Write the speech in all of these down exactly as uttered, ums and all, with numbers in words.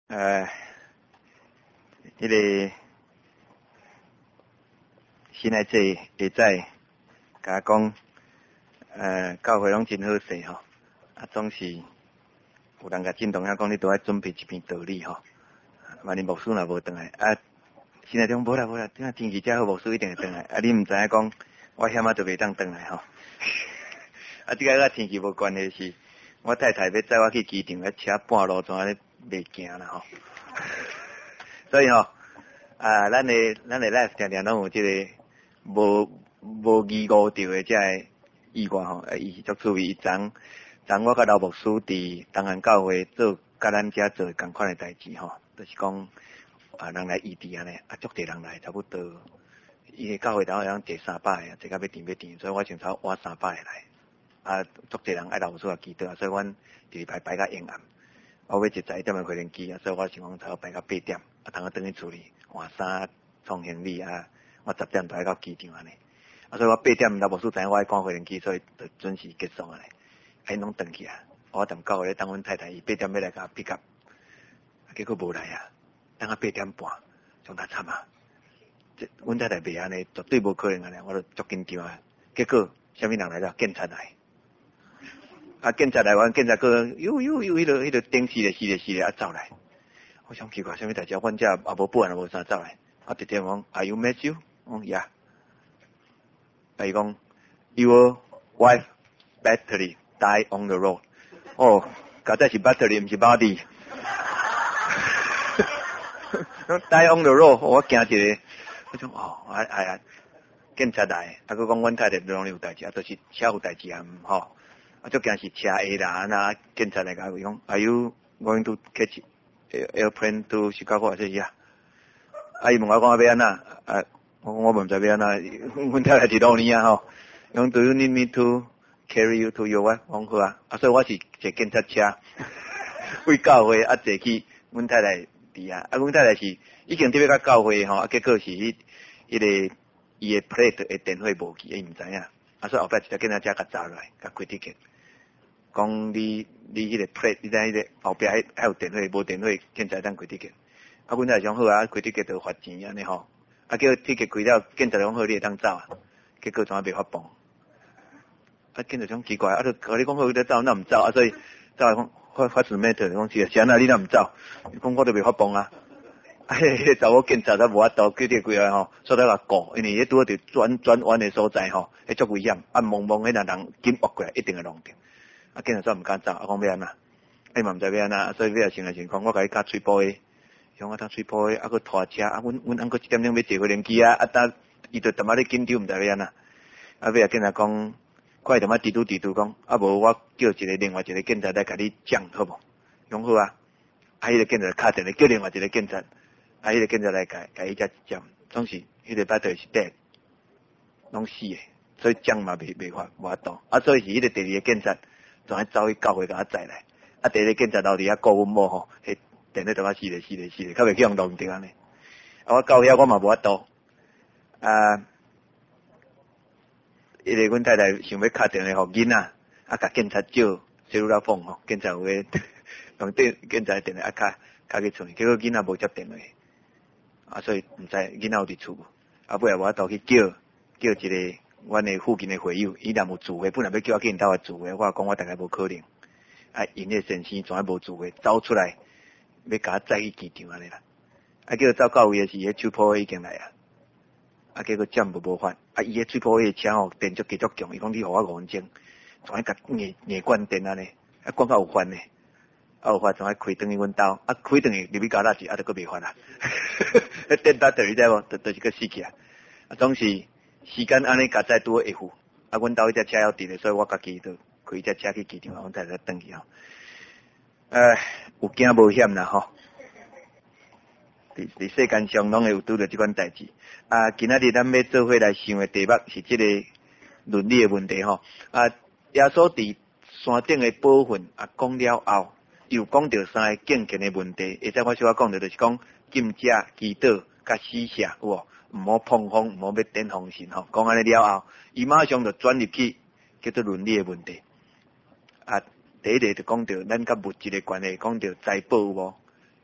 呃，迄、那个新来这会在甲讲，呃，教会拢真好势吼，啊，总是有人甲震动，遐讲你都爱准备一篇道理吼，万一牧师若无转来，啊，新来讲无啦无啦，今仔天气遮好，牧师一定会转来，啊，你毋知影讲，我险啊就袂当转来吼，啊，即个甲天气无关系是，我太太要载我去机场，咧车半路怎咧袂行啦吼。所以吼、哦，啊，咱的咱的 life 常常拢有即个无无义无调的即个意外吼，伊是足趣味。伊昨昨我甲老牧师伫东岸教会做甲咱遮做共款的代志吼，就是讲啊人来异地安尼，啊足侪人来，差不多伊个教会头好像坐三百个，坐到要甜要甜，所以我先差换三百个来，啊足侪人爱老牧师也记得，所以阮第二排排到阴暗。我要一十一点的回程机啊，所以我想讲差不多排到八点，啊，通我转去处理换衫、创行李啊，我十点就爱到机场安尼。啊，所以我八点老牧师知影我爱赶回程机，所以就准时结束安尼。啊，因拢转去啊，我踮教会咧等阮太太，伊八点要来甲我 pick up， 结果无来啊，等到八点半，上较惨啊！这阮太太袂安尼，绝对无可能安尼，我都足紧张啊。结果啥物人来了？警察来。啊！警察来完，警察个呦呦呦，迄个迄个顶死咧死咧死咧啊走来！我想奇怪，啥物代志？阮遮也无保安，也无啥走来。啊，直接讲 ，Are you Matthew？ 我讲 Yeah。啊，伊讲 Your wife battery die on the road。哦，搞在是 battery， 毋是 body。die on the road， 我惊一个。我讲哦，哎哎呀，警察来，啊，佮讲阮太太拢有代志，啊，就是车有代志啊，吼。啊，足惊是车 A 啦，那警察来甲伊讲 ，Are you going to catch airplane to Chicago？ 我说呀，啊，伊问我讲要安怎？啊，我讲我毋知要安怎，阮太太伫路呢啊吼，讲 Do you need me to carry you to your wife？ 我讲好啊，啊，所以我是坐警察车，为教会啊坐去阮太太伫啊，啊，阮太太是已经特别甲教会吼，啊，结果是迄迄个伊的 plate 的电话无去，伊毋知影，啊，所以后壁一条警察车甲查落来，甲开 ticket。讲你你迄个 plate， 你知迄个后壁还还有电话，无电话，警察当开 ticket。啊，阮来讲好啊，开 ticket 就罚钱安尼吼。啊，叫 ticket 开了，警察讲好，你会当走啊。结果怎啊袂发放？啊，警察讲奇怪，啊，就甲你讲好，你走，那毋走啊？所以走来讲发发什么的，讲是是安那你那毋走？讲我都袂发放啊。啊，迄个查某警察都无法度，叫你几个吼，所以来告，因为迄拄好伫转转弯的所在吼，迄足危险，啊，蒙蒙迄若人紧挖过来，一定会弄着。啊，警察说毋敢走，啊，讲要安那，伊嘛毋知要安那，所以要想来想讲，我甲伊加吹波的，向我当吹波的，啊，佮拖车，啊，阮阮翁佮一点钟要坐回轮机啊，啊，当伊就淡仔咧紧张，毋知要安那，啊，尾啊警察讲，快淡仔滴嘟滴嘟讲，啊，无我叫一个另外一个警察来甲你讲好无？讲好啊，啊，迄个警察敲电话叫另外一个警察，啊，迄个警察来甲甲伊遮讲，总是迄个巴头是 dead， 拢死的，所以讲嘛袂袂法无法度，啊，所以是迄个第二个警察。就爱走去教会甲我载来，啊！第一个警察留伫遐顾阮某吼，迄电话都啊死咧死咧死咧，较袂去用弄着安尼。啊，我到遐我嘛无法度，啊！迄个阮太太想要敲电话互囡仔，啊，甲警察叫小鲁拉凤吼，警察有诶用电警察电话啊敲敲去厝，结果囡仔无接电话，啊，所以毋知囡仔有伫厝无，啊，尾啊无法度去叫叫一个。阮诶附近诶会友，伊若有聚会，本来要叫我去因兜诶聚会，我讲我大概无可能。啊，因迄先生怎啊无聚会，走出来要甲我载去机场安尼啦。啊，叫走到位诶时，迄手破已经来啊。啊，结果占无无法。啊，伊迄手破迄车吼，电足继续强，伊讲你互我五分钟，怎啊甲硬硬关电安尼，啊关到有烦呢。啊有法怎啊开转去阮兜，啊开转去入去加垃圾，啊，就佫袂发啦。迄电打电你知无？就就是佫死去啊。啊，总是。时间安尼加载拄会赴，啊，阮兜迄只车要伫咧，所以我家己就开只车去机场，阮才来转去吼。呃，有惊无险啦吼。伫伫世间上拢会有拄着即款代志。啊，今仔日咱要做伙来想的题目是即个伦理的问题吼。啊，耶稣伫山顶的宝训啊讲了后，又讲到三个敬虔的问题。会使我小可讲着就是讲禁食、祈祷、甲施舍，有无？毋好碰风，毋好要点风神吼。讲安尼了后，伊马上就转入去叫做伦理的问题。啊，第一个就讲到咱甲物质的关系，讲到财宝有无？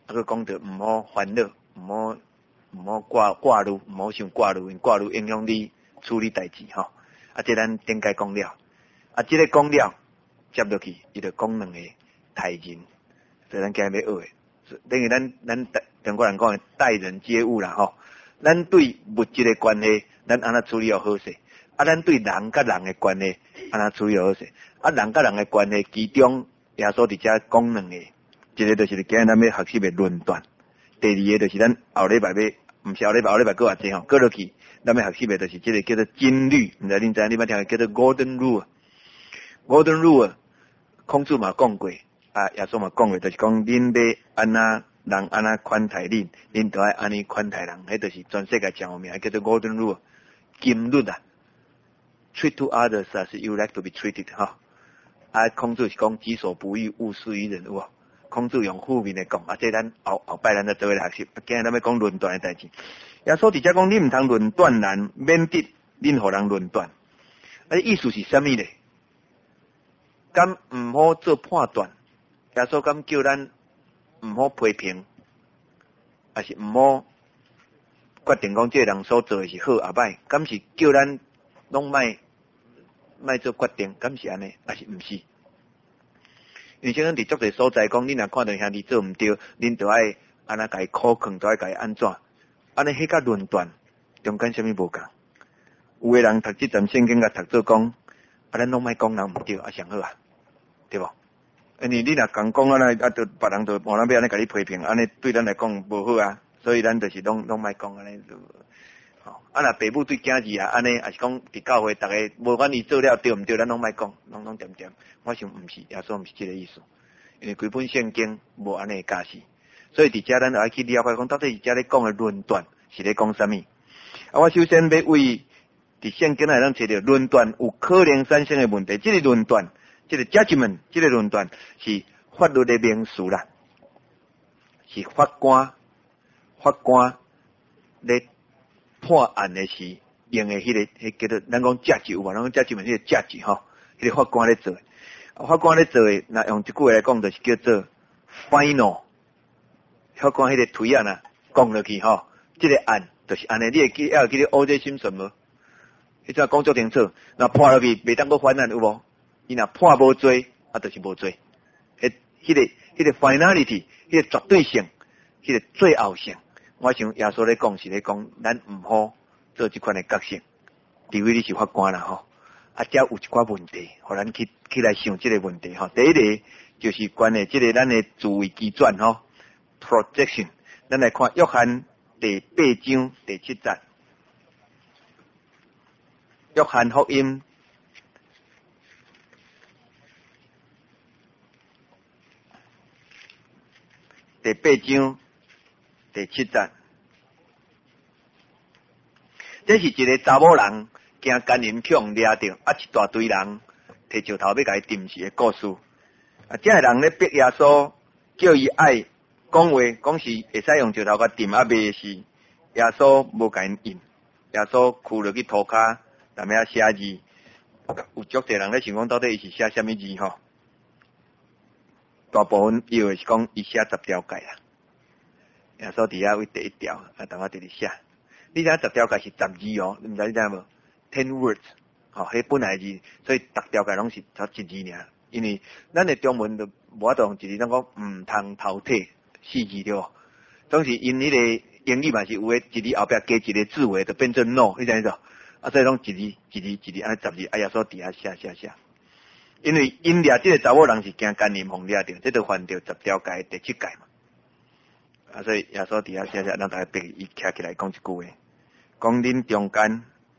啊佮讲着毋好烦恼，毋好毋好挂挂虑，毋好想挂虑，因挂虑影响你处理代志吼。啊，这咱顶解讲了，啊，这个讲了接落去，伊就讲两个待人，所以咱今日要学的，等于咱咱中国人讲的待人接物啦吼。咱对物质的关系，咱安怎处理要好势。啊，咱对人甲人的关系，安怎处理好势。啊，人甲人的关系，其中耶稣伫遮讲两个，一个就是今日咱要学习的论断，第二个就是咱后礼拜要，毋是后礼拜，后礼拜搁偌济吼，搁落去，咱要学习的就是这个叫做金律，毋知恁知影你捌听叫做 Golden Rule。Golden Rule， 孔子嘛讲过，啊，耶稣嘛讲过，就是讲恁要安怎人安怎款待恁，恁都爱安尼款待人，迄就是全世界真有名，叫做 Golden Rule， 金律啊。Treat to others as you like to be treated 哈。啊，孔子是讲己所不欲，勿施于人有无？孔子用负面来讲，啊，这咱后后摆咱再做来学习。今日咱要讲论断的代志。耶稣伫遮讲，你毋通论断人，免得恁互人论断。啊，意思是啥物咧？敢毋好做判断？耶稣敢叫咱毋好批评，还是毋好决定讲这个人所做的是好也歹？敢是叫咱拢莫莫做决定？敢是安尼？还是毋是？因为像咱伫足侪所在讲，恁若看到兄弟做毋对，恁就爱安那甲伊苛刻，就爱甲伊安怎？安尼迄甲论断中间啥物无共？有个人读即阵圣经，甲读做讲，啊，咱拢莫讲人毋对，啊上好啊，对无？因为你若讲讲安尼，啊，就别人就无人要安尼甲你批评，安尼对咱来讲无好啊，所以咱就是拢拢莫讲安尼。吼，啊，若爸母对囝儿啊，安尼，也是讲伫教会，逐个无管伊做了对毋对，咱拢莫讲，拢拢点点。我想毋是，耶稣毋是即个意思，因为规本圣经无安尼教示，所以伫遮咱就爱去了解讲，到底是遮咧讲的论断是咧讲啥物？啊，我首先要为伫圣经内咱找到论断有可能产生的问题，即、這个论断，即、這个 judgment， 即个论断是法律的名词啦，是法官法官咧判案的时用的迄、那个，迄叫做咱讲 judge 有无？咱讲 judgment 迄个 judge 吼，迄个法官咧做。法官咧做诶，那用一句话来讲，就是叫做 final。法官迄个推案啊，讲落去吼，即、這個案就是安尼。你会记要记得 O J 審訊無？迄陣講足清楚，那判落去袂當個反案有無？伊若判無罪，啊，就是無罪。迄、迄個、迄個 finality，迄個絕對性，迄個最後性。我想耶穌咧講是咧講，咱毋好做即款誒角色，除非你是法官啦吼。啊，遮有一寡問題，互咱去去來想即個問題吼。第一個就是關於即個咱誒自衛機轉吼 ，protection。咱來看約翰第八章第七節，約翰福音第八章第七節，這是一個查某人。驚奸淫強掠着，啊一大堆人摕石頭要甲伊釘死的故事。啊，這個人咧逼耶穌，叫伊愛講話，講是會使用石頭甲釘，啊袂是耶穌無甲因應，耶穌跍落去塗骹，踮遐寫字。有足濟人咧想講，到底伊是寫啥物字吼？大部分以為是講伊寫十條誡啦。耶穌佇遐為第一條，啊，等我直直寫。你知影十條誡是十字哦，你毋知你知影無？ten words， 吼、哦，迄本來字，所以逐條誡攏是差一字爾。因為咱的中文就無法度用一字，咱講毋通偷摕四字對無？總是因迄個英語嘛是有誒一字後壁加一個字尾，就變做 no， 你知影無？啊，所以攏一字一字一字安尼十字，啊耶穌佇遐寫寫寫。因為因掠即個查某人是驚奸淫互掠着，這就犯着十條誡第七誡嘛。啊，所以耶穌佇遐寫寫，咱大家逼伊徛起來講一句話，講恁中間。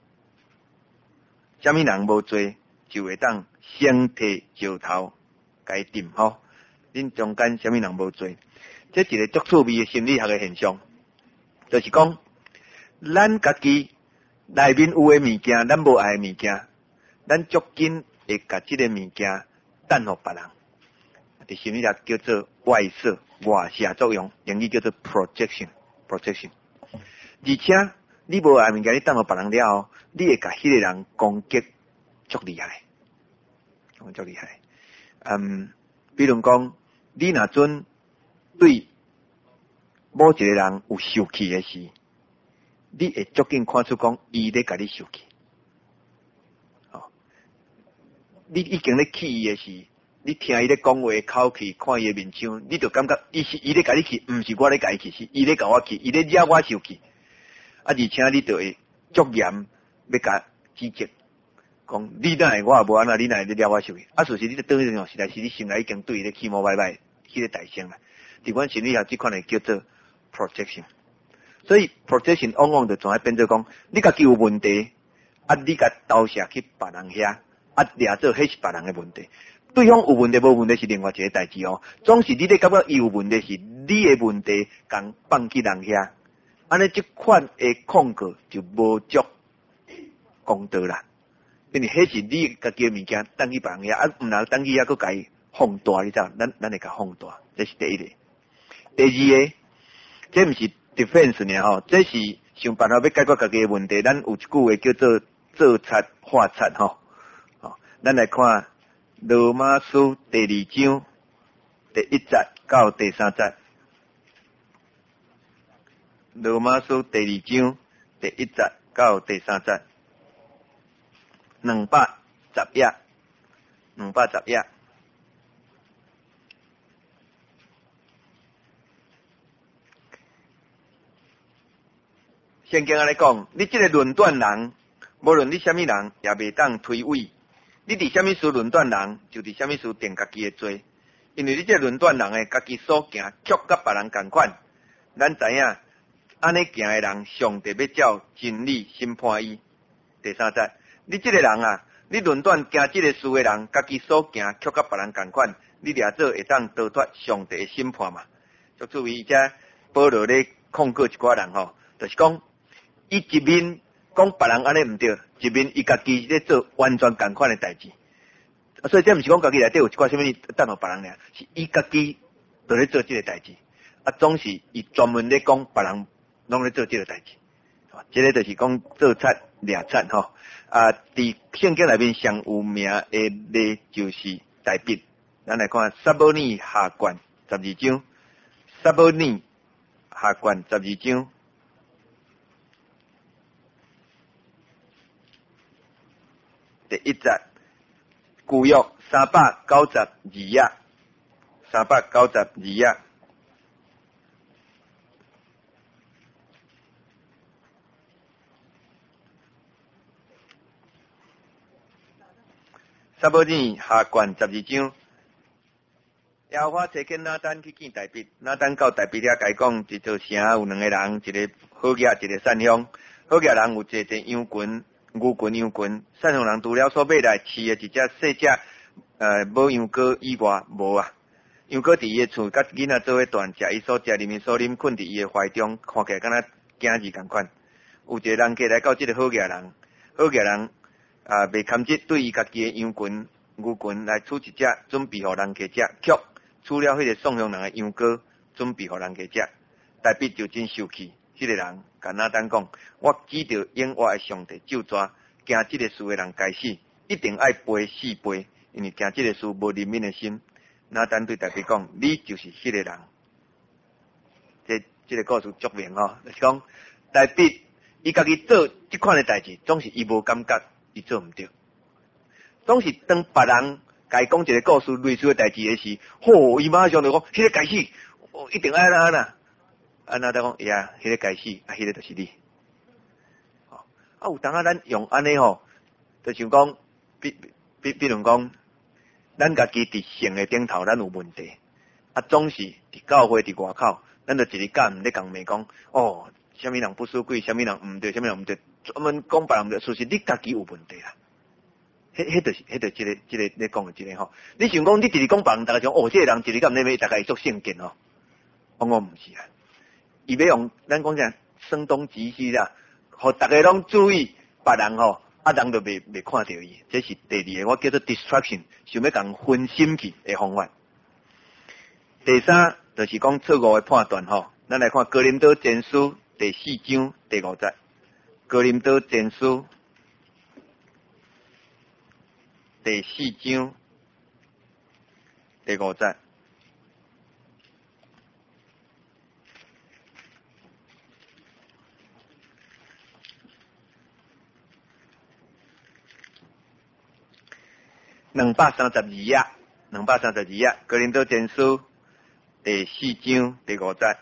啥物人無做，就會當先摕石頭甲伊釘吼。恁中間啥物人無做，這是一個足趣味嘅心理學嘅現象，就是講，咱家己內面有嘅物件，咱無愛嘅物件，咱足緊會甲即個物件等互別人。佇心理學叫做外射、外射作用，英語叫做 projection，projection。而且你無愛物件，你等互別人了後，你會甲迄個人攻擊足厲害，足厲害。嗯，比如講，你若準對某一个人有受气的时，你会足紧看出讲伊咧甲你受气。哦，你已经咧气伊的时，你听伊咧讲话口气，看伊的面相，你就感觉伊是伊咧甲你气，毋是我咧甲伊气，是伊咧甲我气，伊咧惹我受气。啊，而且你就会足严要甲指责，讲你哪会我也无安那，你哪会咧惹我受气？啊，事实你咧当时哦，实在是你心内已经对伊咧起毛歪歪，迄个大声啦。伫阮心理学即款诶叫做 projection， 所以 projection 往往就总爱变做讲，你家己有问题，啊，你甲投射去别人遐，啊，掠做迄是别人诶问题。对方有问题无问题是另外一个代志哦，总是你咧感觉伊有问题是你诶问题，共放去人遐，安尼即款诶控告就无足公道啦。因为迄是你家己诶物件，等去别人遐，啊，毋能等去遐佫甲伊放大，你知道？咱咱会甲放大，这是第一个。第二个，这毋是 defense 呢吼，这是想办法要解决家己诶问题。咱有一句话叫做做贼化贼吼。哦，咱来看罗马书第二章第一节到第三节。罗马书第二章第一节到第三节，两百十页，两百十页。圣经安尼讲，你这个论断人，无论你什么人，也袂当推诿。你伫什么事论断人，就伫什么事定家己的罪。因为你这个论断人诶，家己所行却甲别人共款。咱知影，安尼行的人，上帝要照真理审判伊。第三节，你这个人啊，你论断行这个事的人，家己所行却甲别人共款，你掠做会当逃脱上帝的审判嘛？就注意遮保罗咧控告一寡人吼，就是讲。伊一面讲别人安尼毋对，一面伊家己咧做完全共款诶代志，所以这毋是讲家己内底有一寡啥物等互别人俩，是伊家己在咧做即个代志，啊，总是伊专门咧讲别人拢咧做即个代志，即个就是讲做贼掠贼吼，啊，伫圣经内面上有名诶例就是大卫，咱来看撒母耳下卷十二章，撒母耳下卷十二章。第一节，旧约三百九十二页，三百九十二页。撒母耳下卷十二章，耶和华差遣拿单去见大卫，拿单到大卫遐甲伊讲，一座城有两个人，一个好野，一个善良。好野人有坐坐羊群。牛群羊群，善良人除了所买来饲的一只细只，呃，无羊羔以外无啊。羊羔伫伊的厝，甲囡仔做伙断食，伊所食里面所啉，困伫伊的怀中，看起来敢若囝儿共款。有一个人客来到即个好野人，好野人啊，袂堪即对伊家己的羊群、牛群来取一只，准备互人客食，却取了迄个送向人的羊羔，准备互人客食。大卫就真生气。这个人甲拿单讲，我指着永活的上帝咒抓，行这个事的人该死，一定爱赔四倍，因为行这个事无怜悯的心。拿单对大卫讲，你就是迄个人。这这个故事著名吼，就是讲大卫伊家己做这款的代志，总是伊无感觉伊做毋对，总是当别人甲伊讲一个故事类似的代志的时，吼，伊马上就讲，迄个该死，一定爱安那。啊，那他讲呀，迄个该死，啊，迄个就是你。哦，啊，有当啊，咱用安尼吼，就像讲，比比比如讲，咱家己伫性的顶头，咱有问题，啊，总是伫教会伫外口，咱就一日到晚咧讲讲，哦，啥物人不属鬼，啥物人毋对，啥物人毋对，专门讲别人对，事实你家己有问题啦。迄迄就是迄就是即个即个咧讲的即个吼，你想讲你直直讲别人，大家讲哦，即个人一日到晚咧要大家会做圣经吼，我我毋是啊。伊要用咱讲啥声东击西啦，互大家拢注意别人吼，啊人就袂袂看到伊，这是第二个我叫做 distraction， 想要共分心去的方法。第三就是讲错误的判断吼，咱来看哥林多前书第四章第五节，哥林多前书第四章第五节。 两百三十二页，两百三十二页，哥林多前书第四章第五节，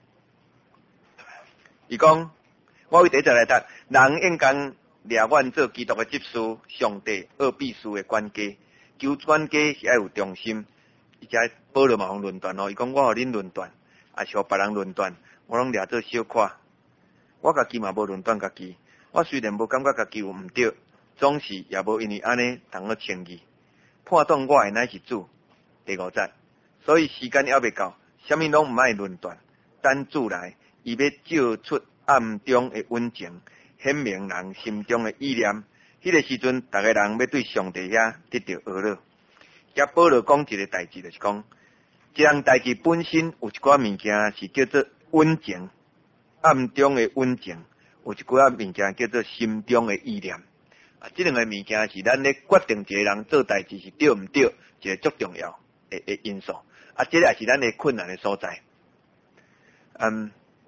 伊讲，我为第一节来读，人应当掠阮做基督的执事，上帝二秘书的管家，求管家是要有忠心。伊只保罗嘛互论断哦，伊讲我互恁论断，也是互别人论断，我拢掠做小看。我家己嘛无论断家己，我虽然无感觉家己有毋对，总是也无因为安尼通去称义。判断我的乃是主。第五节，所以时间还未到，啥物拢毋爱论断，等主来，伊要照出暗中的温情，显明人心中的意念。迄个时阵，逐个人要对上帝遐得到娱乐。甲保罗讲一个代志，就是讲，一项代志本身有一寡物件是叫做温情，暗中的温情，有一寡物件叫做心中的意念。啊，这两个物件是咱咧决定一个人做代志是对毋对，一个足重要的的因素。啊，这个也是咱咧困难的所在。嗯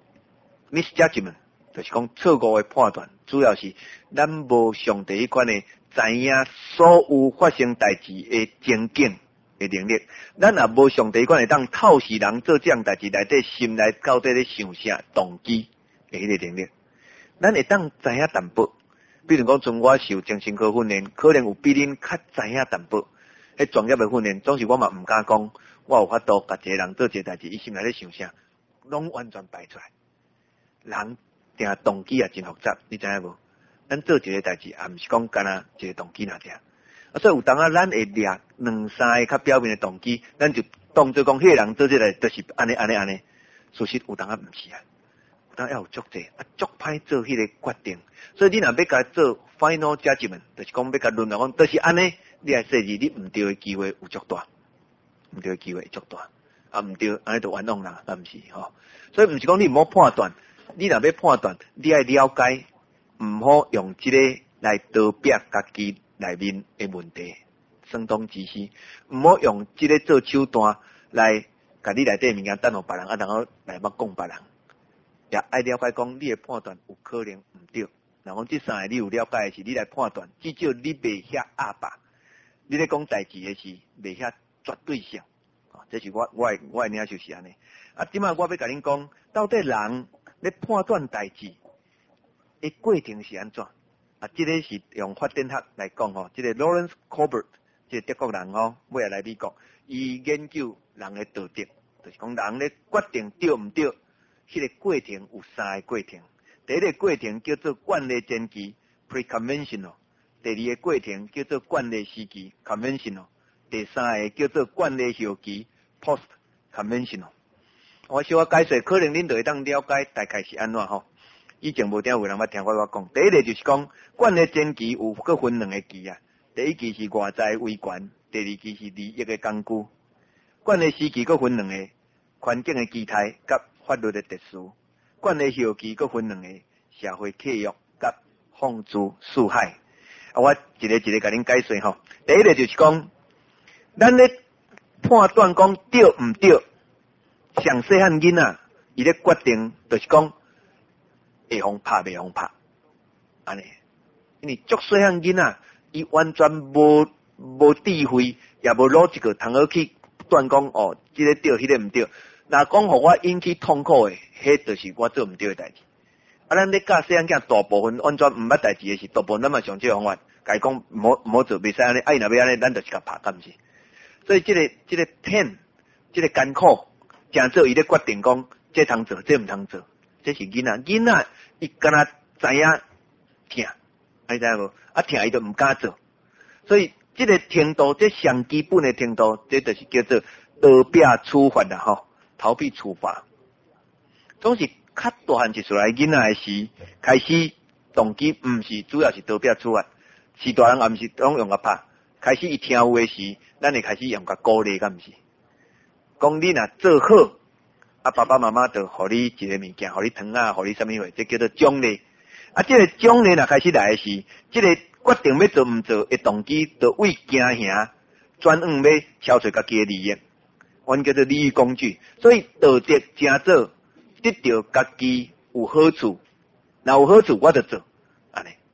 ，misjudgment 就是讲错误的判断，主要是咱无上帝迄款的知影所有发生代志的情景的能力。咱也无上帝迄款会当透视人做这样代志内底心内到底咧想啥动机的迄个能力。咱会当知影淡薄。比如讲，从我受精神科训练，可能有比恁较知影淡薄。迄专业的训练，总是我嘛毋敢讲，我有法度甲一个人做一个代志，伊心内咧想啥，拢完全摆出来。人定动机也真复杂，你知影无？咱做一个代志，也毋是讲干那一个动机那点。啊，所以有当啊，咱会掠两三个较表面的动机，咱就当做讲迄个人做这个，就是安尼安尼安尼。事实有当啊毋是啊。当要有足济，啊足歹做迄个决定，所以你若要甲做 final judgment， 就是讲要甲论断讲，都是安尼，你来设计你毋对的机会有足大，毋对的机会足大，啊毋对，安尼就冤枉啦，啊毋是吼，所以毋是讲你毋好判断，你若要判断，你要了解，毋好用即个来逃避家己内面的问题，声东击西，毋好用即个做手段来甲你内底物件等互别人，啊然后来捌讲别人。也爱了解讲，你的判断有可能毋对。若讲这三个你有了解的是，你来判断，至少你袂遐阿爸，你咧讲代志的是袂遐绝对性。啊，这是我我的我的领袖是安尼。啊，即马我要甲恁讲，到底人咧判断代志的过程是安怎？啊，这个是用发展学来讲吼，这个 Lawrence Kohlberg， 这个德国人吼，尾来来美国，伊研究人的道德，就是讲人咧决定对毋对。迄个过程有三个过程，第一个过程叫做惯例前期 （pre-conventional）， 第二个过程叫做惯例时期 （conventional）， 第三个叫做惯例后期 （post-conventional）。我小可解释，可能恁就会当了解大概是安怎吼。以前无听有人捌听我讲，第一个就是讲惯例前期有各分两个期啊，第一期是外在威权，第二期是利益的工具。惯例时期各分两个环境的期待甲法律的特殊，惯例后期佫分两个社会契约甲放诸四海。啊，我一个一个甲恁解释吼。第一个就是讲，咱咧判断讲对毋对，上细汉囡仔伊咧决定，就是讲会互拍袂互拍，安尼。因为足细汉囡仔，伊完全无无智慧，也无逻辑个通好去断讲哦，即、這個对，迄、那個毋对。若讲互我引起痛苦诶，迄就是我做毋对诶代志。啊，咱咧教细汉囝大部分完全毋捌代志诶是，大部分咱嘛上即个方法，甲伊讲毋好毋好做，袂使安尼，啊伊若要安尼，咱就是甲拍，敢毋是？所以即、這個即、這個 pain， 即個艱苦，正做伊咧决定讲，這通做，這毋通做，這是囡仔，囡仔伊敢若知影疼，你知影無？啊疼伊就毋敢做，所以即個程度，這上基本诶程度，這就是叫做逃避處罰啦，吼。逃避處罰，總是較大漢一出來囡仔誒時，開始動機毋是主要是逃避處罰，是大人也毋是攏用甲拍，開始伊聽有誒時，咱會開始用甲鼓勵，敢毋是？講你若做好，啊爸爸媽媽就互你一個物件，互你糖啊，互你啥物貨，這叫做獎勵。啊，這個獎勵若開始來誒時，這個決定要做毋做誒動機，就為驚嚇轉往要消除家己誒利益。阮叫做利益工具，所以道德正做，得到家己有好處，若有好處我就做，安尼。啊，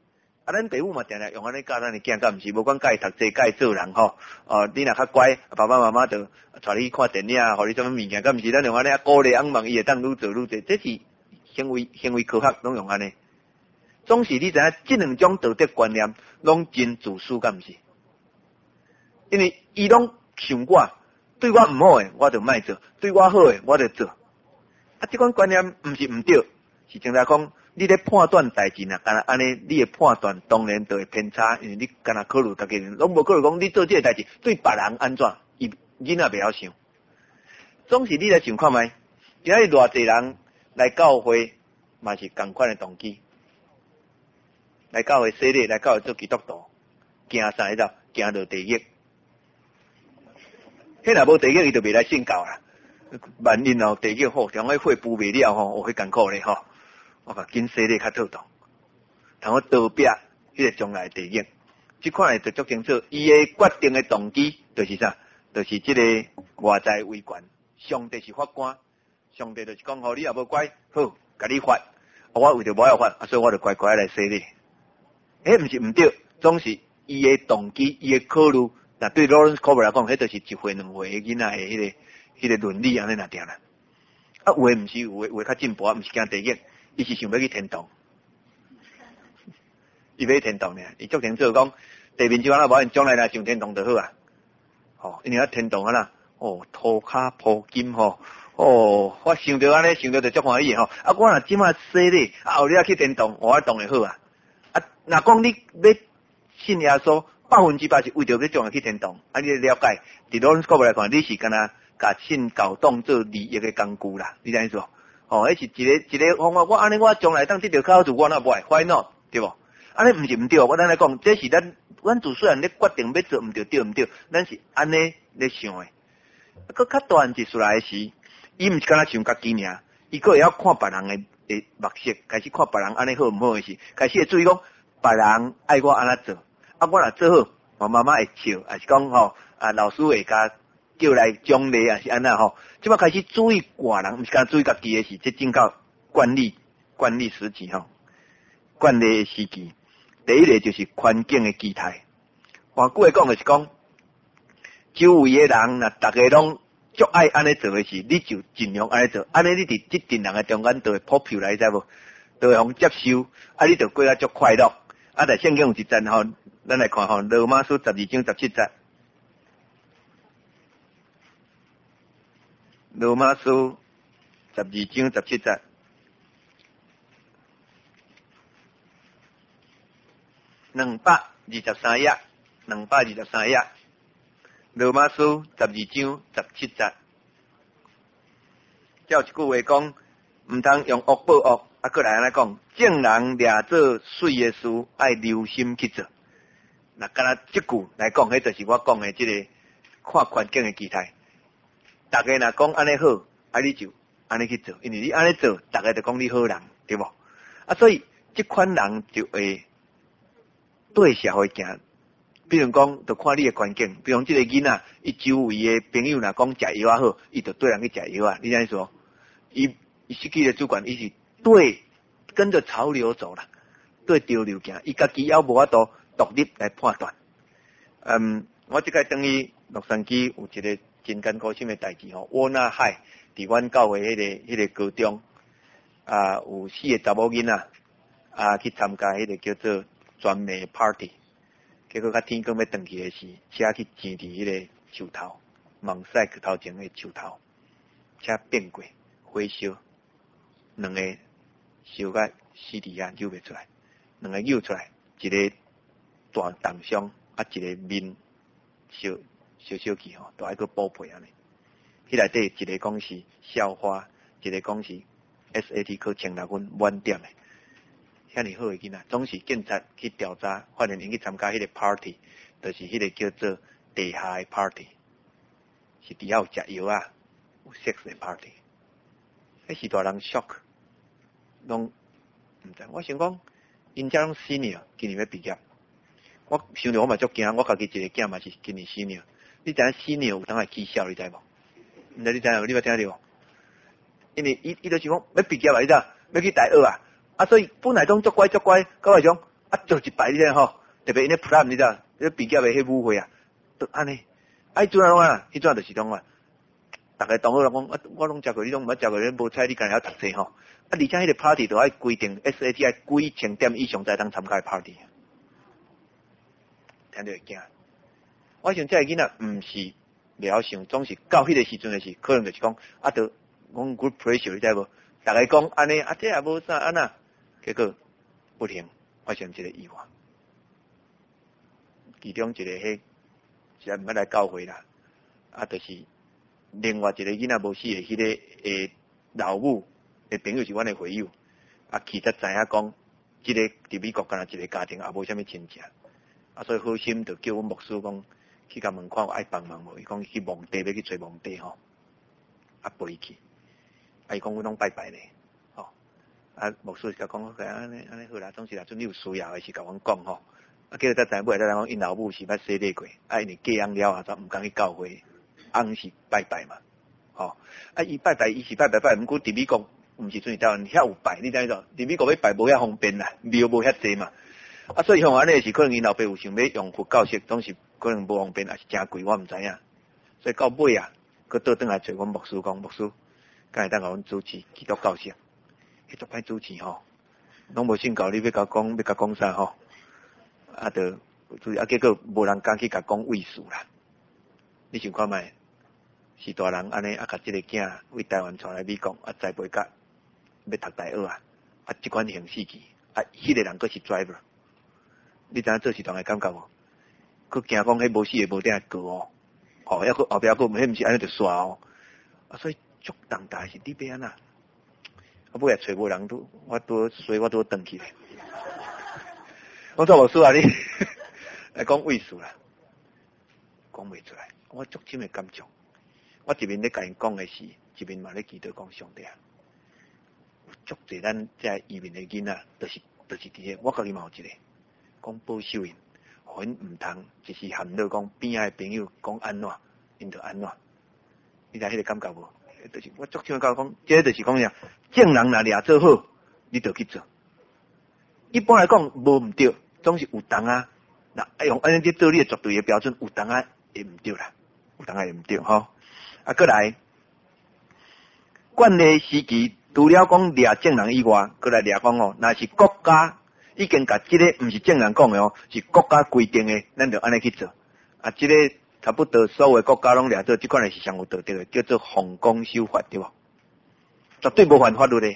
啊，咱父母嘛定定用安尼教咱的囝，敢毋是？无管教伊读册，教伊做人吼。哦，你若较乖，爸爸妈妈就带你去看电影，互你什么物件，敢毋是？咱用安尼啊鼓励、仰望伊会当愈做愈济，这是行为行为科学拢用安尼。总是你知影，这两种道德观念拢真自私，敢毋是？因为伊拢想我，对我毋好诶，我就莫做；对我好诶，我就做。啊，这款观念毋是毋对，是正在讲你咧判断代志呐，干那安尼，你诶判断当然就会偏差，因为你干那考虑家己人，拢无考虑讲你做这个代志对别人安怎，伊囡仔袂晓想。总是你来想看觅，今仔日偌济人来教会，嘛是共款诶动机。来教会洗礼，来教会做基督徒，惊啥迄道？惊到地狱。迄若无地狱，伊就袂来信教啦。万一哦地狱好，将迄火布袂了吼，哦，迄艰苦咧吼。我讲紧洗礼较妥当，通我逃避迄个将来地狱。即款诶就足清楚，伊诶决定诶动机就是啥？就是即个外在威权。上帝是法官，上帝就是讲，吼你也无乖，好，甲你罚，我为着无要罚，所以我就乖乖来洗礼。迄毋是毋对，总是伊诶动机、伊诶考虑。那对 Lawrence Kober 来讲，迄就是一岁两岁诶囡仔诶迄个、迄个伦理安尼若定啦。啊，有诶毋是，有诶有诶较进步，毋是惊地狱，伊是想要去天堂。伊要去天堂呢，伊足清楚讲，地面上啊无因将来若上天堂就好啊。吼，因为啊天堂啊啦，哦，涂骹铺金吼，哦，我想着安尼，想着就足欢喜吼。啊，我若即马洗礼，啊后日啊去天堂，我当然好啊。啊，若讲你要信耶稣，百分之百是为着要将来去天堂。啊，你了解？伫 Lawrence Kober 来看，你是干那甲信教当做利益的工具啦，你知影意思无？哦，迄是一个一个方法。我安尼，我将来当得到较好处，我哪不爱 ？Why not？ 对无？安尼毋是毋对，我咱来讲，这是咱咱自虽然咧决定要做毋对，对毋对？咱是安尼咧想诶。佮较大一出来时，伊毋是干那想家己尔，伊佫会晓看别人诶诶目色，开始看别人安尼好毋好诶时，开始会注意讲别人爱我安怎做。啊，我若做好，我妈妈会笑，还是讲吼啊，老师会甲叫来奖励，还是安那吼？即摆开始注意外人，毋是干注意家己诶事，即正到惯例惯例时期吼，惯例诶时期。第一个就是环境诶期待。换句话讲，就是讲，周围诶人若逐个拢足爱安尼做诶时，你就尽量安尼做。安尼你伫即阵人诶中间就会普及来，知无？就会互接受，啊，你就过啊足快乐。啊，在圣经有一节吼，咱来看吼，罗马书十二章十七节。罗马书十二章十七节。两百二十三页，两百二十三页。罗马书十二章十七节。叫一句话讲，毋通用恶报恶。啊，过来安尼讲，正人掠做水诶事，爱留心去做。那干那即句来讲，迄就是我讲诶即个看环境诶期待。大家若讲安尼好，啊你就安尼去做，因为你安尼做，大家就讲你好人，对无？啊，所以即款人就会对社会行。比如讲，就看你诶环境，比如即个囡仔，伊周围诶朋友若讲食药啊好，伊就对人去食药啊，你知影意思无？伊伊失去了主管，伊是对跟着潮流走啦，对潮流行，伊家己还无法度独立来判断。嗯，我即个等于洛杉矶有一个真艰苦心诶代志吼，沃纳海伫阮教会迄、那个迄、那个高中啊，有四个查某囡仔啊去参加迄个叫做专美 party， 结果较天光要转去诶时，车去撞伫迄个树头，蒙塞去头前诶树头，车变过火烧，两个烧甲死伫啊，揪袂出来，两个揪出来，一个大重伤，啊一个面烧烧烧去吼，都爱去补皮安尼。迄内底一个讲是校花，一个讲是 S A T 考千六分满点诶，遐尼好诶囡仔，总是警察去调查，发现因去参加迄个 party， 就是迄个叫做地下诶 party， 是伫遐有食药啊，有 sex 诶 party。迄时大人 shock， 拢毋知。我想讲，因遮拢 senior， 今年要毕业。我想着我嘛足惊，我家己一个囝嘛是今年 senior。你知影 senior 有当来起笑，你知无？毋知你知影无？你捌听着无？因为伊伊就是讲要毕业啊，你知？要去大学啊，啊所以本来拢足乖足乖，到尾种啊做一排你知吼，特别因咧 plan 你知，迄毕业的迄舞会啊，都安尼，啊，迄阵啊拢啊，迄阵就是拢啊，大家同好人讲，啊，我拢食过，你拢毋捌食过，你无猜你干了读册吼，啊，而且迄个 party 都爱规定 S A T 爱几千点以上才当参加 party， 听着会惊。我想这个囡仔毋是了想，总是到迄个时阵的是，可能就是讲啊，都讲 group pressure 你知无？大家讲安尼，啊这也无啥安那，结果不停发生一个意外，其中一个迄是毋捌来教会啦，啊，就是另外一个囡仔无死的，迄、那个诶老母的朋友是阮的会友，啊，其实知影讲，即、這個伫美國敢若一個家庭也無啥物親戚，啊，所以好心就叫阮牧師講。去甲問看有愛幫忙無？伊講去墓地要去找墓地吼，啊陪去，啊伊講阮攏拜拜呢，吼，啊牧師就講佢安尼安尼好啦，總是啦，陣你有需要的是甲阮講吼，啊結果才知尾仔講因老母是捌洗禮過，啊因為嫁人了後就毋敢去教會，翁是拜拜嘛，吼，啊伊拜拜伊是拜拜拜，毋過佇美國毋是像台灣遐有拜，你知影無？佇美國要拜無遐方便啦，廟無遐濟嘛。啊，所以像安尼是可能因老爸有想要用佛教式，總是可能無方便，也是誠貴，我毋知影。所以到尾啊，佮倒轉來找阮牧師講，牧師，敢會當甲阮主持基督教式？迄足歹主持吼，攏無信教，你要甲講，要甲講啥吼？啊，就啊，結果無人敢去甲講位數啦。你想看覓，是大人安尼啊，甲即個囝為台灣帶來美國，啊，栽培甲要讀大學啊，啊，即款形式去，啊，迄、那個人佫是 driver。你知影做事當會感覺無？佢驚講迄無死誒無頂過哦，哦，還佫後壁佫迄毋是安尼就煞哦，啊，所以足重大是你要安那？啊，尾也找無人拄，我拄所以我拄轉去咧。我做無輸啊你，來講位數啦，講袂出來，我足深誒感觸。我一面咧甲因講誒是，一面嘛咧祈禱講上帝啊，足濟咱遮移民誒囡仔，就是就是佇個，我家己嘛有一個。講保守因，互因毋通，一時含落講邊仔朋友講安怎，因就安怎。你知迄個感覺無？就是我足想甲講，即個就是講啥，正人若掠做好，你就去做。一般來講無毋對，總是有當啊。嗱，用安尼啲做你絕對嘅標準，有當啊會毋對啦，有當啊會毋對吼。啊，過來，管理時期除了講掠正人以外，過來掠講哦，若是國家。已經甲即個毋是正人講的哦，是國家規定的，咱就安尼去做。啊，即、這個差不多所有的國家攏掠做，即款是上有道德的，叫做奉公守法，對無？絕對無犯法律的。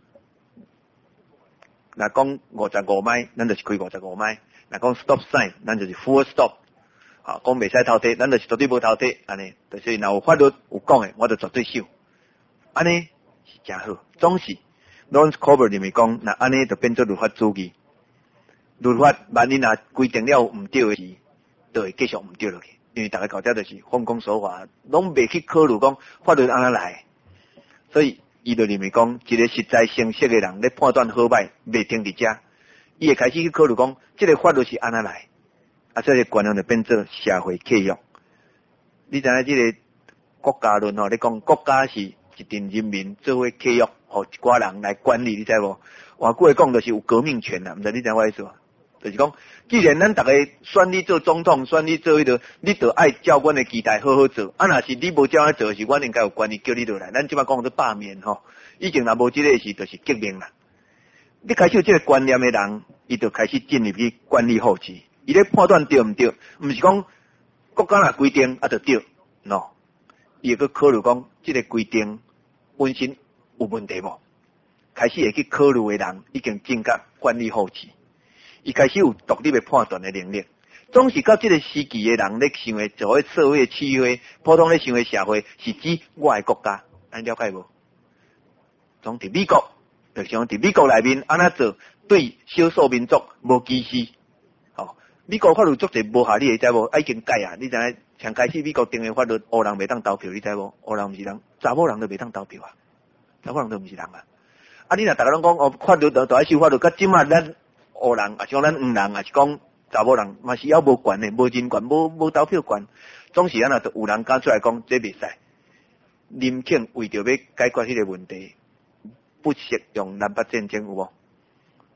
若講五十五邁，咱就是開五十五邁；若講 stop sign，咱就是 full stop。啊，講袂使偷睇，咱就是絕對無偷睇，安尼。就是若有法律有講的，我就絕對守。安尼是誠好，總是 Lawrence Cover 裡面講，那安尼就變做律法主義。律法萬一若規定了毋對誒事，就會繼續毋對落去。因為大家搞掉就是奉公守法，攏袂去考慮講法律安怎來。所以伊就裡面講，一個實在成熟誒人咧判斷好歹，袂停佇遮，伊會開始去考慮講，即個法律是安怎來，啊，所以觀念就變做社會契約。你知影即個國家論吼，你講國家是一陣人民做伙契約，互一寡人來管理，你知無？換句話講，就是有革命權啦，毋知你知我意思無？就是講，既然咱大家選你做總統，選你做迄個，你就愛照阮的期待好好做。啊，若是你無照安做，是阮應該有權利叫你落來。咱即擺講做罷免吼，已經若無即個事，就是革命啦。你開始有即個觀念的人，伊就開始進入去管理後期。伊咧判斷對毋對，毋是講國家若規定啊就對 ，no。伊會去考慮講，即個規定本身有問題無？開始會去考慮的人，已經進入管理後期。伊開始有獨立的判斷的能力，總是到這個時期的人咧想的做嘅社會的契約，普通咧想嘅社會是指我的國家，咱了解無？總佇美國，就像佇美國內面安怎做對少數民族無歧視，吼，美國法律足濟無合理，你知無？已經改啊！你知影？從開始美國定嘅法律，黑人袂當投票，你知無？黑人毋是人，查某人都袂當投票啊！查某人都毋是人啊！啊，你若大家攏講哦，法律就就愛守法律，甲即馬咱。黑人，也是講咱黃人，也是講查某人，嘛是要無權的，無人權，無無投票權，總是安那就有人敢出來講，這袂使。林肯為着要解決迄個問題，不惜用南北戰爭有無？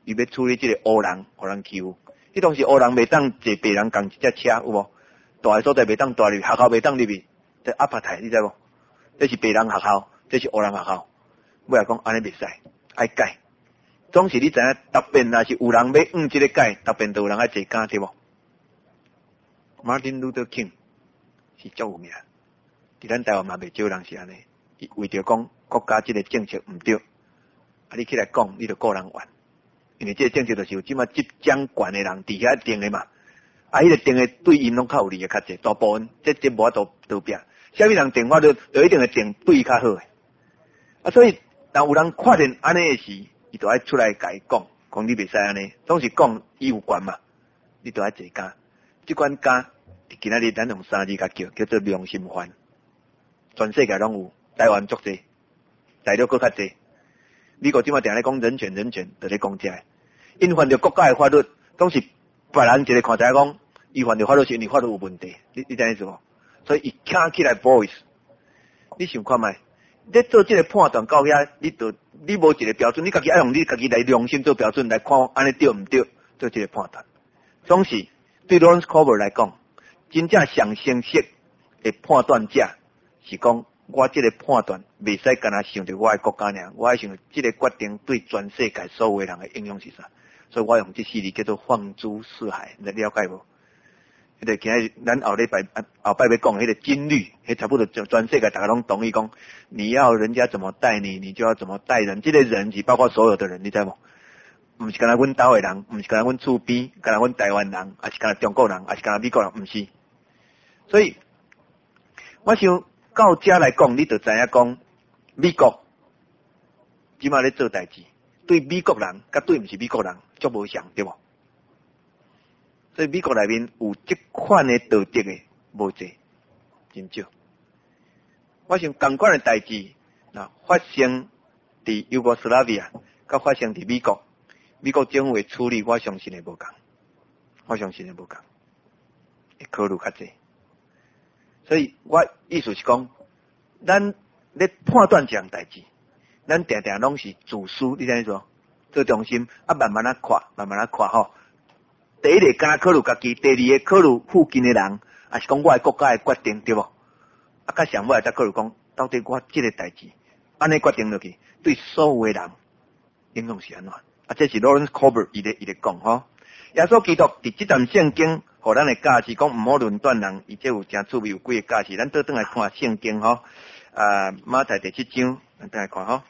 伊要处理这个黑人，互人欺负。迄当时黑人袂当坐白人共一只车，有无？大个所在袂当大入，学校袂当入去，这阿帕台你知无？这是白人学校，这是黑人学校。尾来讲安尼袂使，爱改。总是你知影，答辩若是有人要用这个改，答辩都有人爱坐监，对无？马丁路德金是足有名，伫咱台湾嘛袂少人是安尼，伊为着讲国家这个政策毋对，啊你起来讲，你就个人冤，因为这个政策就是有即马执掌权的人伫遐定的嘛，啊迄个定的对因拢较有利的较济，大部分这这无法度倒拼，啥物人定法就就一定会定对伊较好的，啊所以当有人看见安尼的时，伊就爱出来甲伊讲，讲你袂使安尼，总是讲伊有权嘛，你就爱坐监。这款监，今仔日咱用三字甲叫，叫做良心犯。全世界拢有，台湾足济，大陆搁较济。美国即马定咧讲人权人权，就咧讲这个。因犯着国家的法律，总是别人一个看起来讲，伊犯着法律是因为法律有问题，你你知影意思无？所以伊站起来 voice， 你想看觅？你做这个判断到遐，你就你无一个标准，你家己爱用你家己来良心做标准来看，安尼对毋对？做这个判断，总是。对 Lawrence Cover 来讲，真正上清晰的判断者是讲，我这个判断袂使干那想着我的国家尔，我爱想这个决定对全世界所有人的影响是啥，所以我用这四字叫做放诸四海，你了解无？迄个今日咱后礼拜后摆要讲迄个金律，迄差不多全世界大家拢同意讲，你要人家怎么待你，你就要怎么待人，这个人是包括所有的人，你知无？毋是干那阮岛的人，毋是干那阮厝边，干那阮台湾人，还是干那中国人，还是干那美国人，毋是。所以，我想到遮来讲，你就知影讲，美国即马咧做代志，对美国人甲对毋是美国人，足无像，对无？所以美国内面有即款的道德的无济，真少。我想同款的代志，那发生伫尤哥斯拉维亚，甲发生伫美国。美国政府的处理，我相信会无共，我相信会无共，会考虑较济。所以我意思是讲，咱咧判断这样代志，咱定定拢是自私，你知影说，做中心啊，慢慢啊看，慢慢啊看吼。第一个敢考虑家己，第二个考虑附近的人，还是讲我的国家的决定，对无？啊，甲上尾再考虑讲，到底我这个代志，安尼决定落去，对所有的人影响是安怎？啊，这是 Lawrence Cover 伊咧伊咧讲吼，耶稣基督伫即段圣经，互咱的教示讲毋好论断人，伊这有真趣味有几个教示，咱倒转来看圣经吼，啊马太第七章，咱倒来看吼。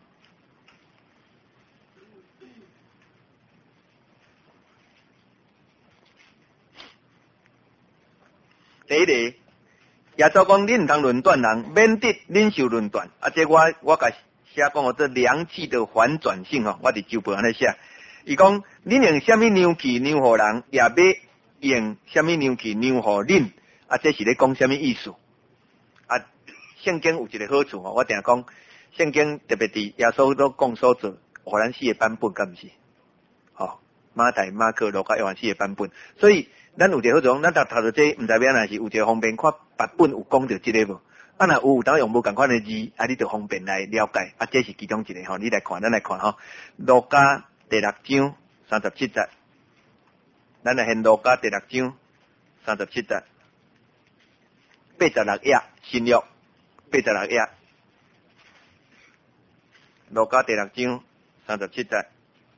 第一个，耶稣讲恁毋通论断人，免得恁受论断。啊，这我我甲写讲哦，这良气的反转性吼，我伫周报安尼写。伊讲恁用虾米牛气牛互人，也要用虾米牛气牛互恁。啊，这是咧讲虾米意思？啊，圣经有一个好处吼，我定讲圣经特别伫耶稣都讲所做，互咱四个版本，敢毋是？吼，马太、马可、路加、约翰四个版本，所以咱有一个好处，咱读读到这，毋知要安若是有一个方便看别本有讲到即个无？啊，若有当用无共款的字，啊，你就方便来了解。啊，这是其中一个吼，你来看，咱来看吼。路加第六章三十七节，咱来现路加第六章三十七节，八十六页新约，八十六页，路加第六章三十七节。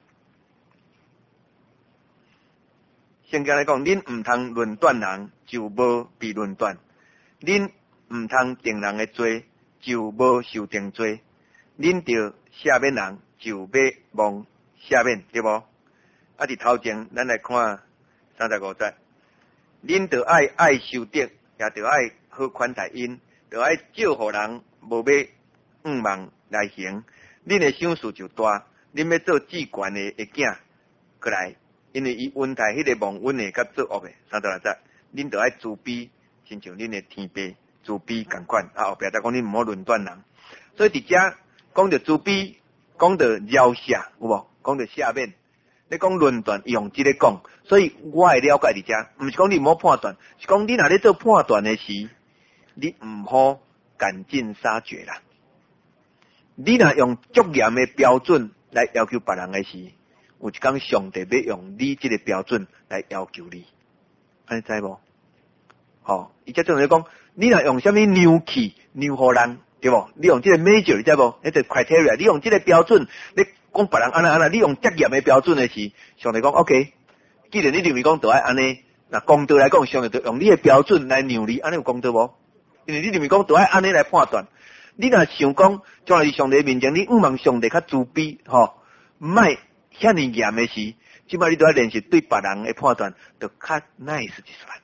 圣经来讲，恁毋通论断人，就无被论断；恁毋通定人的罪，就无受定罪；恁着赦免人，就要望赦免，对无？啊，伫头前，咱来看三十五节，恁着爱爱受得，也着爱好款待因，着爱照互人，无要误妄来行。恁的赏赐就大，恁要做至悬的的囝，过来。因为伊恩待迄个忘恩的甲作恶的，三十六节，恁着爱自卑，亲像恁的天父自卑共款。啊，后壁再讲恁毋好论断人，所以伫遮讲着自卑，讲着饶赦，有无？讲着赦免，你讲论断用即个讲，所以我会了解伫遮，毋是讲你毋好判断，是讲你若咧做判断的时，你毋好赶尽杀绝啦。你若用足严的标准来要求别人的时， 有一天上帝要用你这个标准来要求你，安尼知无？吼，伊才正在讲，你若用什么牛气牛互人，对无？你用这个 measure， 你知无？那个 criteria， 你用这个标准，你讲别人安那安那，你用责任的标准的时，上帝讲 OK， 既然你认为讲都爱安尼，那公道来讲，上帝就用你的标准来量你，安尼有公道无？因为你认为讲都爱安尼来判断，你若想讲将来是上帝面前，你毋望上帝较自卑，吼，毋爱遐尼严的时，即摆你都要练习对别人的判断，就较 nice 一算。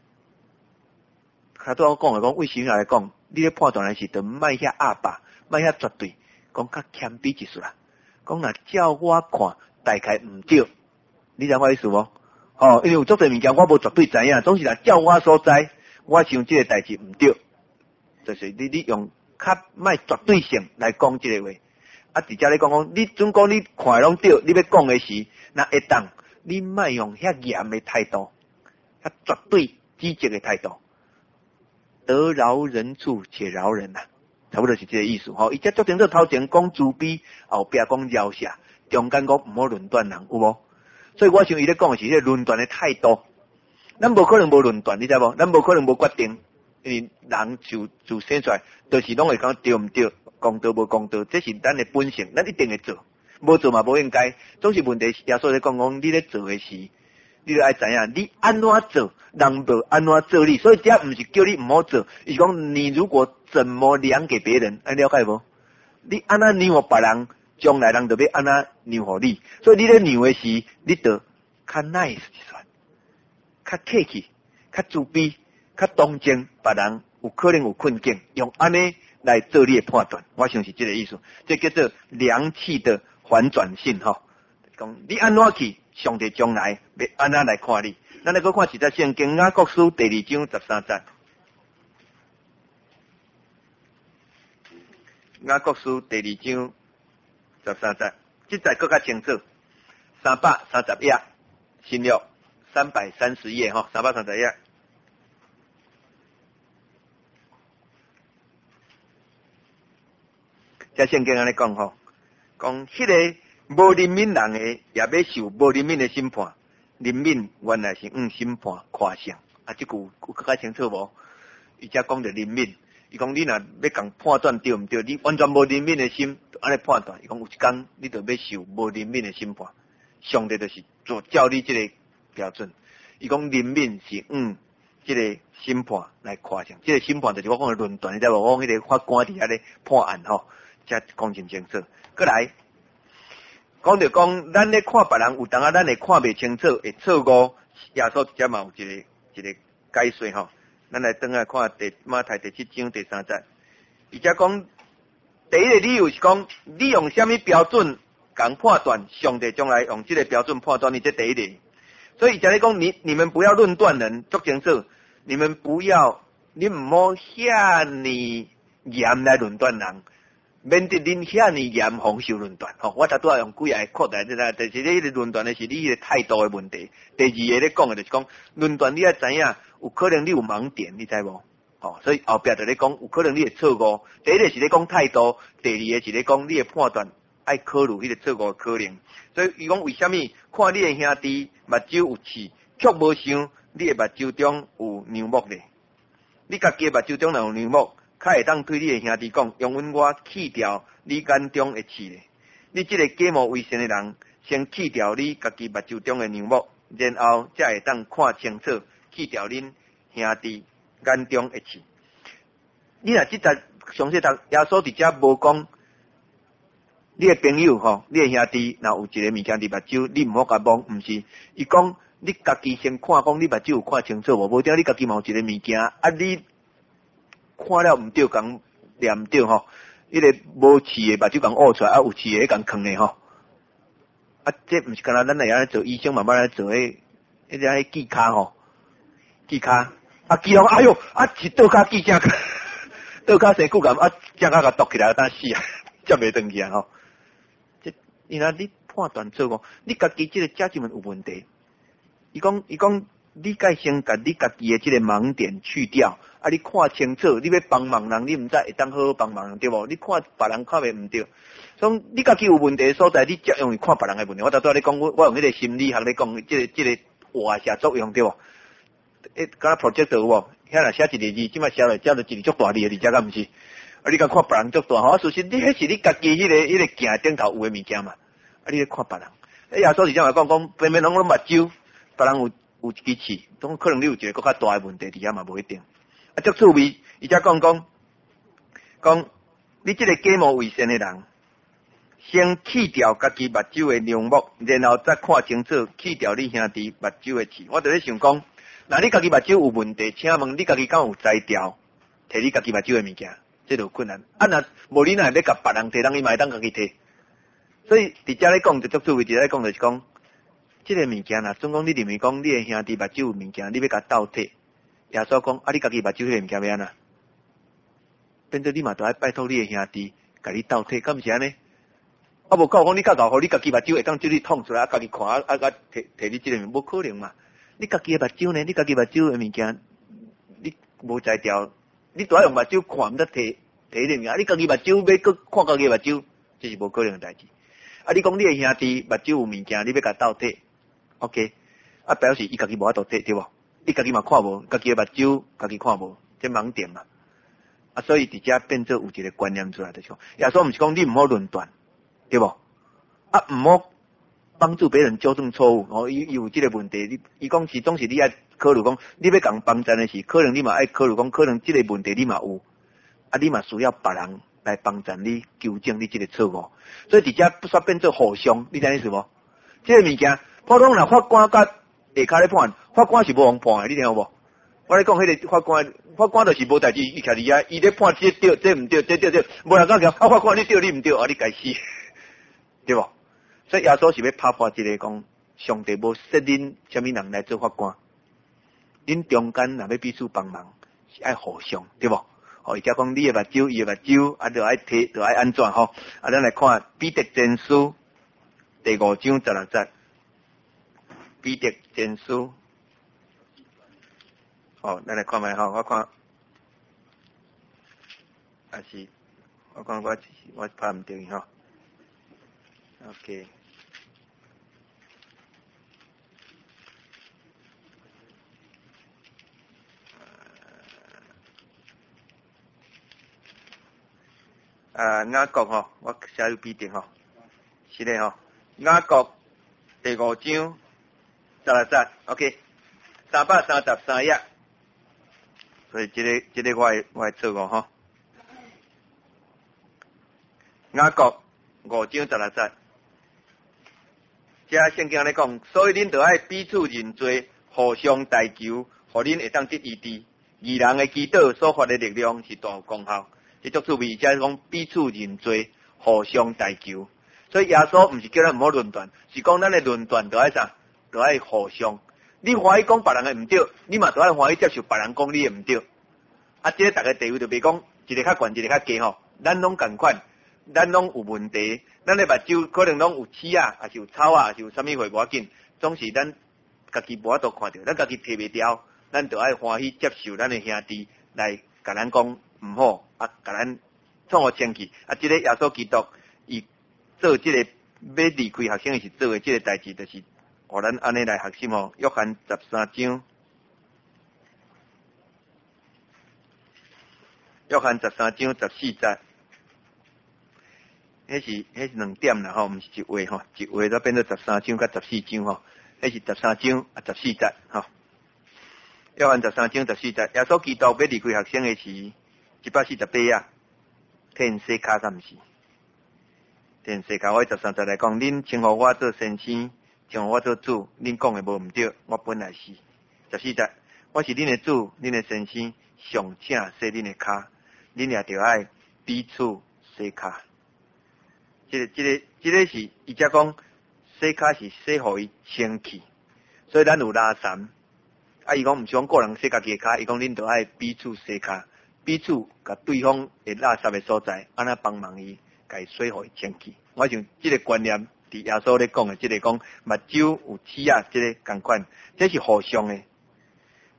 较拄我讲的讲，为什么来讲，你咧判断的时，就毋爱遐阿爸，毋爱遐绝对，讲较谦卑一算。讲若照我看，大概毋对，你知我意思无？哦，因为有足侪物件我无绝对知影，总是若照我所知，我想即个代志毋对。就是你你用较卖绝对性来讲这个话，啊，直接你讲讲，你准讲你看拢对，你要讲的时，那会当你卖用遐严的态度，较绝对积极的态度，得饶人处且饶人呐、啊，差不多是这个意思吼。伊只决定做头前讲自卑，后壁讲饶下，中间讲毋好论断人，有无？所以我想伊咧讲的是迄个论断的态度，咱无可能无论断，你知无？咱无可能无决定。因为人就就生出来，就是拢会讲对毋对，公道无公道，这是咱的本性，咱一定会做，无做嘛无应该。总是问题，耶稣在讲讲，你咧做的事，你就爱知影，你安怎做，人无安怎做你，所以这毋是叫你毋好做，是讲你如果怎么量给别人，爱了解无？你安怎量互别人，将来人就要安怎量互你，所以你咧量的时，你就较 nice 一算，较客气，较自卑。较同情别人有可能有困境，用安尼来做你的判断，我想是这个意思。这叫做良气的反转性哈。讲你安怎去，上帝将来要安怎来看你。咱来搁看一则圣经雅各书第二章十三节。雅各书第二章十三节，这节搁较清楚。三百三十页，新约三百三十页哈，三百三十页。在圣经安尼讲吼，讲迄个无怜悯人的，也要受无怜悯的审判。怜悯原来是用审判夸胜，啊，这句有更加清楚无？伊才讲着怜悯，伊讲你若要共判断对毋对，你完全无怜悯的心，安尼判断，伊讲有一天你就要受无怜悯的审判。上帝就是做照你这个标准，伊讲怜悯是用这个审判来夸胜，这个审判就是我讲的论断，你知无？我讲迄个法官伫遐咧判案吼。才讲真清楚，过来讲着讲，咱咧看别人有当啊，咱会看袂清楚，会错误。耶稣直接嘛有一个一个解说吼，咱来等下看第马太第七章第三节。伊才讲第一个理由是讲，你用什么标准讲判断，上帝将来用这个标准判断你，这第一个。所以伊才咧讲，你你们不要论断人，足清楚，你们不要，你唔好遐尼严来论断人。免得恁遐尼严防受论断，吼！我才拄仔用几个扩大，即个，但是你论断的是你个态度的问题。第二个咧讲的就是讲，论断你要知影，有可能你有盲点，你知无？吼！所以后壁就咧讲，有可能你会错误。第一个是咧讲态度，第二个是咧讲你的判断爱考虑迄个错误的可能。所以伊讲为虾米看你的兄弟目睭有刺，却无想你的目睭中有牛目咧？你家己的目睭中若有牛目？较会当对你的兄弟讲，用阮我去掉你眼中的刺咧。你这个假冒为善的人，先去掉你家己目睭中的牛目，然后才会当看清楚，去掉恁兄弟眼中的刺。你若即节详细读，耶稣伫遮无讲，你的朋友吼，你的兄弟若有一个物件伫目睭，你毋好甲摸，毋是。伊讲你家己先看，讲你目睭有看清楚无？无定你家己嘛有一个物件，啊你。看了毋对，讲念毋对吼，迄个无刺的目睭讲挖出来，啊有刺的讲坑的吼，啊这毋是干那咱来安尼做医生，慢慢来做迄迄只迄记卡吼，记卡，啊记了，哎哟，啊是倒卡记正，倒卡生骨感，啊正卡甲剁起来当死啊，才袂转去啊吼。这因为你判断错误，你家己这个家境有问题。伊讲伊讲。 你该先把你家己的这个盲点去掉，啊，你看清楚，你要帮忙人，你唔知会当好好帮忙人对无？你看别人看袂唔对，所以你家己有问题的所在，你才容易看别人的问题。我头拄你讲，我我用迄个心理学咧讲，即、这个即、这个活下作用对无？诶，敢若 project 有无？遐若写一个字，即摆写落，写落一个足大字的字，遮敢毋是？啊，你甲看别人足大，吼，事实你迄是你家己迄、那个迄、那个镜顶头有诶物件嘛？啊，你咧看别人，诶，耶稣是这样讲讲，偏偏拢拢目睭，别人有有一支刺，总可能你有一个更较大诶问题，伫遐嘛无一定。啊，足趣味，伊则讲讲讲，你即个假冒伪善诶人，先去掉家己目睭诶梁目，然后再看清楚，去掉你兄弟目睭诶刺。我伫咧想讲，若你家己目睭有问题，请问你家己敢有摘掉，摕你家己目睭诶物件？这就困难。啊，若无你若要甲别人摕，人伊嘛会当家己摕。所以伫遮咧讲就足趣味，伫遮咧讲就是讲，即、這個物件啊，总讲你认为讲你诶兄弟目睭有物件，你要甲斗摕。耶稣讲，啊，你家己目睭迄个物件要安怎？变做你嘛都爱拜托你诶兄弟，甲你斗摕，敢毋是安尼？啊，无够讲你较搞好，你家己目睭会当即你捅出来，啊，家己看啊啊啊，摕摕你即个物，无可能嘛。你家己诶目睭呢？你家己目睭诶物件，你无摘掉。你都要用目睭看，毋得摕摕迄个物，你家己目睭要搁看家己目睭，这是无可能诶代志。啊，你讲你诶兄弟目睭有物件，你要甲斗摕 ，OK？啊，表示伊家己无法度摕，对无？伊家己嘛看无，家己诶目睭家己看无，这盲点嘛。啊，所以伫遮变做有一个观念出来，就是讲，耶稣毋是讲你毋好论断，对无？啊，毋好帮助别人纠正错误，哦，伊有即个问题，你伊讲是总是你爱考虑讲，你要共帮衬的是，可能你嘛爱考虑讲，可能即个问题你嘛有，啊，你嘛需要别人来帮衬你纠正你即个错误，所以伫遮不煞变做互相，你知意思无？即、這个物件，普通人法官甲下骹咧判，法官是无通判的，你听有无？我咧讲迄个法官，法官就是无代志，伊徛伫遐，伊咧判这对，这毋对，这对对，无人讲讲，啊，法官你对，你毋对，啊，你该死，对无？所以耶稣是要拍破一个讲，上帝无设恁啥物人来做法官，恁中间若要彼此帮忙，是爱互相，对无？哦，伊则讲你诶目睭，伊诶目睭，啊，着爱摕，着爱安怎吼？啊，咱来看彼得前书第五章十六节，彼得前书，哦，咱来看觅吼，我看，啊是，我看我我拍毋对吼 ，OK。啊，雅各吼，我写有必定吼，是嘞吼，雅各第五章十六节 ，OK， 三百三十三页，所以这个这个我会我会错误吼，雅各五章十六节，这圣经咧讲，所以恁着爱彼此认罪，互相代求，互恁会当得医治。义人的祈祷所发的力量是大有功效。这足趣味，即是讲彼此认罪，互相代求。所以耶稣毋是叫咱毋好论断，是讲咱的论断着爱啥？着爱互相。你欢喜讲别人的毋对，你嘛着爱欢喜接受别人讲你的毋对。啊，这个大家地位就袂讲一个较悬，一个较低吼。咱拢共款，咱拢有问题，咱的目睭可能拢有刺啊，还是有草啊，还是有啥物货无要紧，总是咱家己无法度看到，咱家己摕袂掉。咱就爱欢喜接受咱的兄弟来甲咱讲毋好，啊，甲咱创互清气。啊，即、這個耶穌基督伊做即、這個要離開學生時做的即個代志，就是互咱安尼來學習吼。約翰十三章，約翰十三章十四節，迄是迄是兩點啦吼，毋是一畫吼，一畫都變做十三章甲十四章吼，迄是十三章啊十四節吼。約翰十三章十四節，耶穌基督要離開學生的時，一百四十八啊，天世卡敢毋是？天世卡我十三節來講，恁稱呼我做先生，稱呼我做主，恁講的無毋對，我本來是。十四節，我是恁的主，恁的先生，上請洗恁的骹，恁也着愛彼此洗骹。即、這個、即、這個、即、這個是伊則講洗骹是洗互伊清氣，所以咱有拉衫。啊！伊講毋是講個人洗家己嘅骹，伊講恁着愛彼此洗骹，彼此甲對方會垃圾嘅所在，安那幫忙伊，甲伊洗互伊清氣。我想即個觀念，佇耶穌咧講嘅，即個講目睭有刺啊，即個共款，這是互相嘅。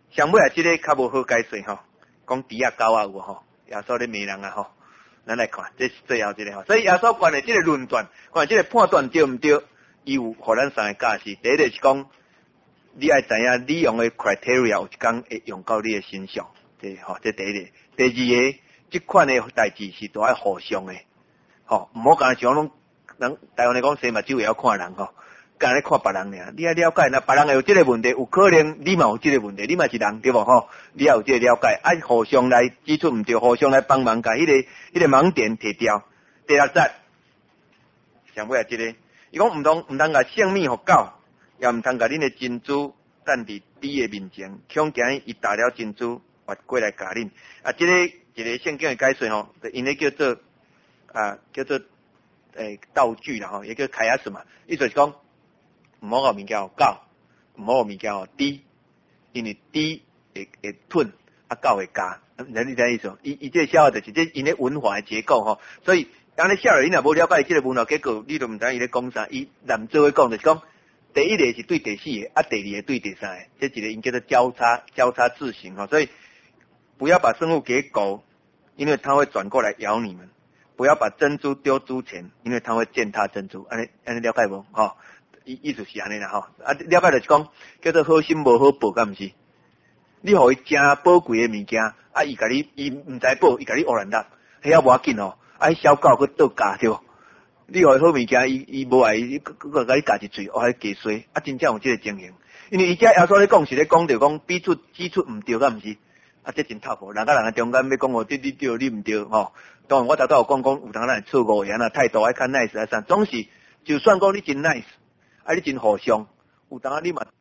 上尾啊，即个较无好解说吼，讲猪啊狗啊有吼，耶稣咧骂人啊吼，咱来看，这是最后一个吼。所以耶稣关的即个论断，看即个判断对毋对，伊有互咱三个教示。第一个是讲，你爱知影你用的 criteria 有一工会用到你的身上，这吼，这第一个。第二个，即款的代志是都爱互相的，吼，毋好干像拢人台湾来讲，生目睭也要看人吼。干咧看别人尔，你要了解，那别人有这个问题，有可能你嘛有这个问题，你嘛是人对无吼？你要有这个了解，啊，互相来指出毋对，互相来帮忙，甲迄、那个迄、那个盲点摕掉。第六节，上尾啊，这个，伊讲毋通毋通甲性命互狗，也毋通甲恁的珍珠等伫猪的面前，恐惊伊打了珍珠，活过来咬恁。啊，这个一个圣经的解说吼，因咧叫做啊叫做诶道具啦吼，也叫开亚什嘛，意思是讲。毋好互物件互狗，毋好互物件互猪，因为猪会会吞，啊狗会咬，你知影意思？伊伊这小就是这因咧文化的结构吼，所以当你小人你若无了解这个文化结构，你都毋知伊咧讲啥。伊南做伙讲就是讲，第一个是对第四个，啊第二个对第三个，这一个因叫做交叉交叉字形吼，所以不要把生物给狗，因为它会转过来咬你们；不要把珍珠丢猪前，因为它会践踏珍珠。安尼安尼了解无？吼。意意思是安尼啦吼，啊了解就是讲叫做好心无好报，敢毋是？你互伊真宝贵的物件，啊伊甲你伊毋知报，伊甲你乌乱搭，迄啊无要紧哦，啊小狗去倒教着，你互伊好物件，伊伊无爱，伊佮佮甲你教一嘴，哦还加衰，啊真正有即个情形，因为伊遮耶稣咧讲是咧讲着讲比出指出毋对，敢毋是？啊这真透破，人甲人中间要讲哦，你你对你毋对吼，当然我头头有讲讲有当咱错误的，啊态度爱较 nice 啊啥，总是就算讲你真 nice。啊！你真互相，有当啊你嘛